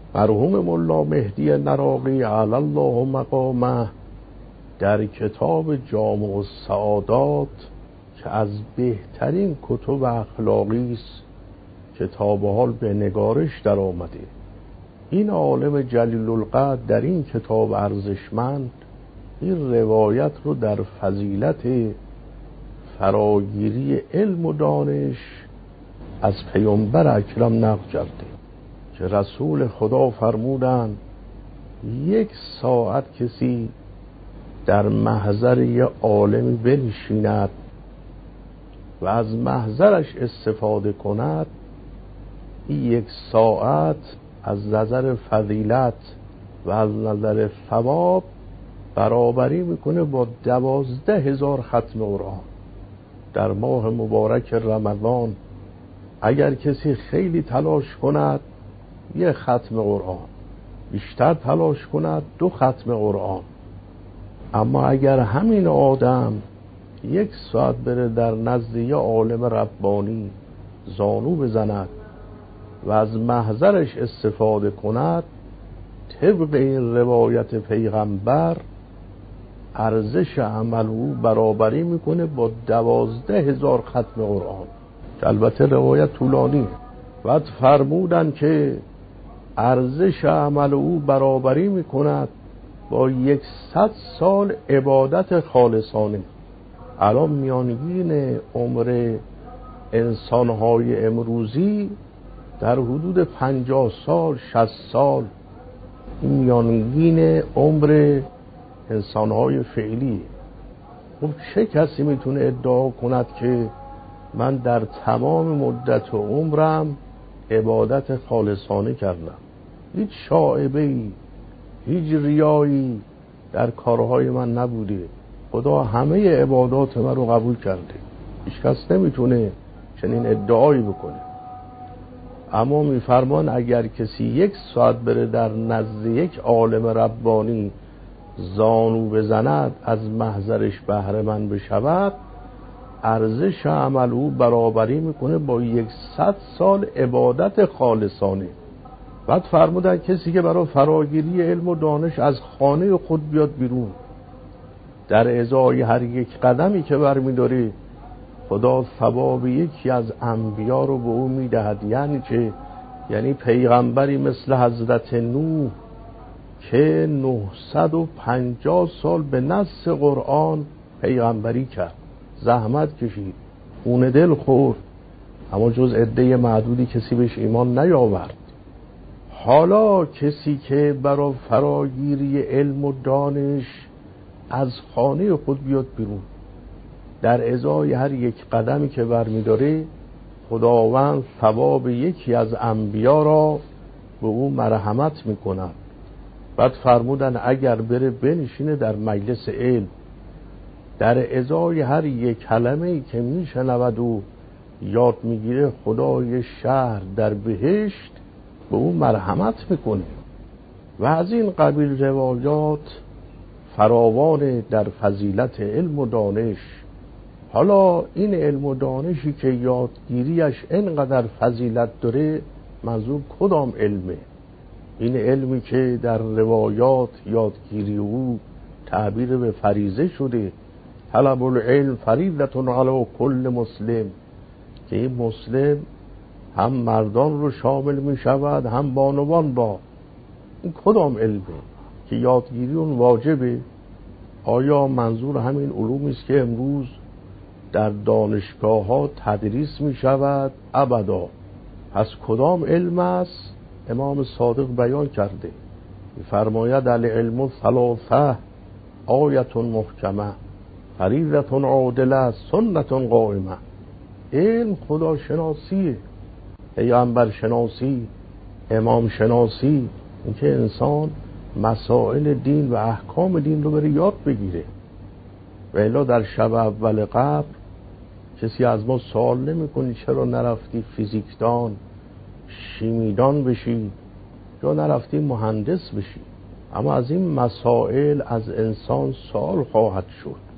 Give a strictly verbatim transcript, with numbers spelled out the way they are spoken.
مرحوم ملا مهدی نراقی علی الله مقامه در کتاب جامع السعادات که از بهترین کتب اخلاقی است که تا به حال به نگارش در آمده، این عالم جلیل القدر در این کتاب ارزشمند این روایت رو در فضیلت فراگیری علم و دانش از پیامبر اکرم نقل کرده که رسول خدا فرمودند یک ساعت کسی در محضر یه عالمی بنشیند و از محضرش استفاده کند، این یک ساعت از نظر فضیلت و از نظر ثواب برابری میکنه با دوازده هزار ختم قرآن. در ماه مبارک رمضان اگر کسی خیلی تلاش کند یک ختم قرآن، بیشتر تلاش کند دو ختم قرآن. اما اگر همین آدم یک ساعت بره در نزد یه عالم ربانی زانو بزند و از محضرش استفاده کند، طبق این روایت پیغمبر ارزش عمل او برابری میکنه با دوازده هزار ختم قرآن. البته روایت طولانی. بعد فرمودن که ارزش عمل او برابری میکند با یکصد سال عبادت خالصانه. الان میانگین عمر انسانهای امروزی در حدود پنجاه سال شصت سال، این میانگین عمر انسانهای فعلی. خب چه کسی میتونه ادعا کند که من در تمام مدت عمرم عبادت خالصانه کردم؟ هیچ شائبه‌ای، هیچ ریایی در کارهای من نبوده. خدا همه عبادات من رو قبول کرده. هیچ کس نمیتونه چنین ادعایی بکنه. اما میفرمان اگر کسی یک ساعت بره در نزد یک عالم ربانی زانو بزند از محضرش بهره مند بشود، ارزش عمل او برابری میکنه با یکصد سال عبادت خالصانه. بعد فرمودن کسی که برای فراگیری علم و دانش از خانه خود بیاد بیرون، در ازای هر یک قدمی که برمیداره خدا ثواب یکی از انبیا رو به او میدهد. یعنی چه؟ یعنی پیغمبری مثل حضرت نوح که نهصد و پنجاه سال به نص قرآن پیغمبری کرد، زحمت کشید، خون دل خورد، اما جز عده معدودی کسی بهش ایمان نیاورد. حالا کسی که برای فراگیری علم و دانش از خانه خود بیاد بیرون، در ازای هر یک قدمی که برمیداره خداوند ثواب یکی از انبیا را به او مرحمت میکنند. بعد فرمودن اگر بره بنشینه در مجلس علم، در ازای هر یک کلمه‌ای که میشنود و یاد میگیره، خدای شهر در بهشت به او مرحمت میکنه. و از این قبیل روایات فراوان در فضیلت علم و دانش. حالا این علم و دانشی که یادگیریش اینقدر فضیلت داره، منظور کدام علمه؟ این علمی که در روایات یادگیری او تعبیر به فریضه شده، طلب العلم فریضة علی کل مسلم، که این مسلم هم مردان رو شامل می شود هم بانوان را. این کدام علمه که یادگیری اون واجبه؟ آیا منظور همین علومی است که امروز در دانشگاه ها تدریس می شود؟ ابدا. پس کدام علم است؟ امام صادق بیان کرده، فرماید العلم ثلاثه آیت محکمه فریضة عادله سنة قائمه. علم خدا شناسیه، پیغمبر شناسی، امام شناسی، اینکه انسان مسائل دین و احکام دین رو بره یاد بگیره. و الا در شب اول قبر کسی از ما سوال نمی‌کنه چرا نرفتی فیزیکدان، شیمیدان بشی یا نرفتی مهندس بشی. اما از این مسائل از انسان سوال خواهد شد.